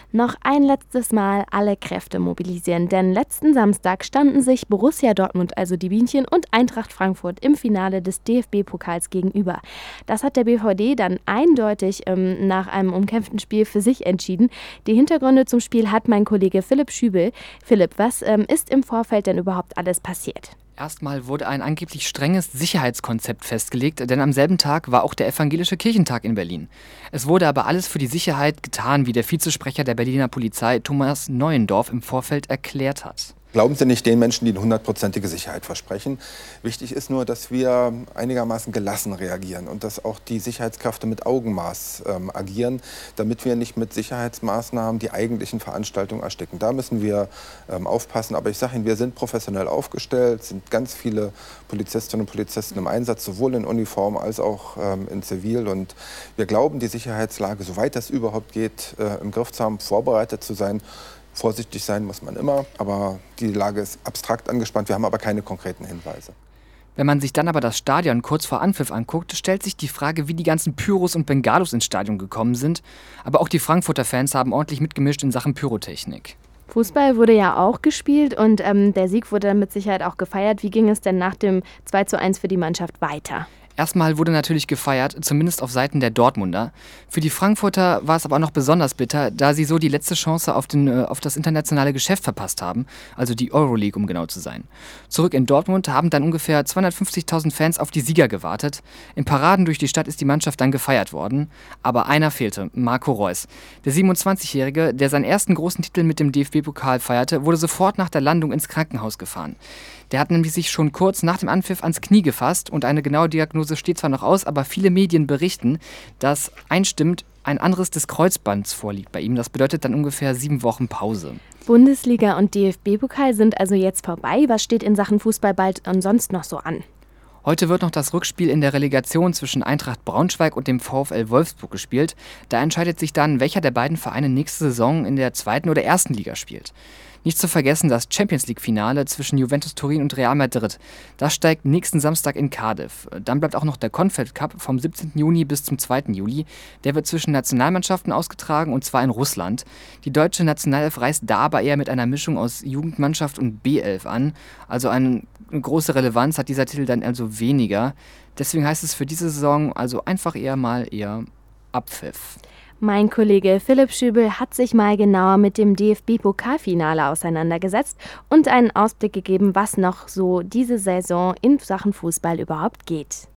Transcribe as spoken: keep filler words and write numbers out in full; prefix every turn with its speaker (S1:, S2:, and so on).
S1: Noch ein letztes Mal alle Kräfte mobilisieren, denn letzten Samstag standen sich Borussia Dortmund, also die Bienchen, und Eintracht Frankfurt im Finale des D F B-Pokals gegenüber. Das hat der B V D dann eindeutig ähm, nach einem umkämpften Spiel für sich entschieden. Die Hintergründe zum Spiel hat mein Kollege Philipp Schübel. Philipp, was ähm, ist im Vorfeld denn überhaupt alles passiert?
S2: Erstmal wurde ein angeblich strenges Sicherheitskonzept festgelegt, denn am selben Tag war auch der Evangelische Kirchentag in Berlin. Es wurde aber alles für die Sicherheit getan, wie der Vizesprecher der Berliner Polizei Thomas Neuendorf im Vorfeld erklärt hat.
S3: Glauben Sie nicht den Menschen, die eine hundertprozentige Sicherheit versprechen. Wichtig ist nur, dass wir einigermaßen gelassen reagieren und dass auch die Sicherheitskräfte mit Augenmaß ähm, agieren, damit wir nicht mit Sicherheitsmaßnahmen die eigentlichen Veranstaltungen ersticken. Da müssen wir ähm, aufpassen. Aber ich sage Ihnen, wir sind professionell aufgestellt, sind ganz viele Polizistinnen und Polizisten im Einsatz, sowohl in Uniform als auch ähm, in Zivil. Und wir glauben, die Sicherheitslage, soweit das überhaupt geht, äh, im Griff zu haben, vorbereitet zu sein. Vorsichtig sein muss man immer, aber die Lage ist abstrakt angespannt. Wir haben aber keine konkreten Hinweise.
S2: Wenn man sich dann aber das Stadion kurz vor Anpfiff anguckt, stellt sich die Frage, wie die ganzen Pyros und Bengalos ins Stadion gekommen sind. Aber auch die Frankfurter Fans haben ordentlich mitgemischt in Sachen Pyrotechnik.
S1: Fußball wurde ja auch gespielt und ähm, der Sieg wurde dann mit Sicherheit auch gefeiert. Wie ging es denn nach dem zwei zu eins für die Mannschaft weiter?
S2: Erstmal wurde natürlich gefeiert, zumindest auf Seiten der Dortmunder. Für die Frankfurter war es aber noch besonders bitter, da sie so die letzte Chance auf, den, auf das internationale Geschäft verpasst haben, also die Euroleague, um genau zu sein. Zurück in Dortmund haben dann ungefähr zweihundertfünfzigtausend Fans auf die Sieger gewartet. In Paraden durch die Stadt ist die Mannschaft dann gefeiert worden. Aber einer fehlte, Marco Reus. Der siebenundzwanzigjährige, der seinen ersten großen Titel mit dem D F B-Pokal feierte, wurde sofort nach der Landung ins Krankenhaus gefahren. Der hat nämlich sich schon kurz nach dem Anpfiff ans Knie gefasst und eine genaue Diagnose steht zwar noch aus, aber viele Medien berichten, dass einstimmt ein Anriss des Kreuzbands vorliegt bei ihm. Das bedeutet dann ungefähr sieben Wochen Pause.
S1: Bundesliga und D F B-Pokal sind also jetzt vorbei. Was steht in Sachen Fußball bald sonst noch so an?
S2: Heute wird noch das Rückspiel in der Relegation zwischen Eintracht Braunschweig und dem VfL Wolfsburg gespielt. Da entscheidet sich dann, welcher der beiden Vereine nächste Saison in der zweiten oder ersten Liga spielt. Nicht zu vergessen das Champions-League-Finale zwischen Juventus Turin und Real Madrid. Das steigt nächsten Samstag in Cardiff. Dann bleibt auch noch der Confed Cup vom siebzehnten Juni bis zum zweiten Juli. Der wird zwischen Nationalmannschaften ausgetragen, und zwar in Russland. Die deutsche Nationalelf reist da aber eher mit einer Mischung aus Jugendmannschaft und B elf an. Also eine große Relevanz hat dieser Titel dann also weniger. Deswegen heißt es für diese Saison also einfach eher mal eher Abpfiff.
S1: Mein Kollege Philipp Schübel hat sich mal genauer mit dem D F B-Pokalfinale auseinandergesetzt und einen Ausblick gegeben, was noch so diese Saison in Sachen Fußball überhaupt geht.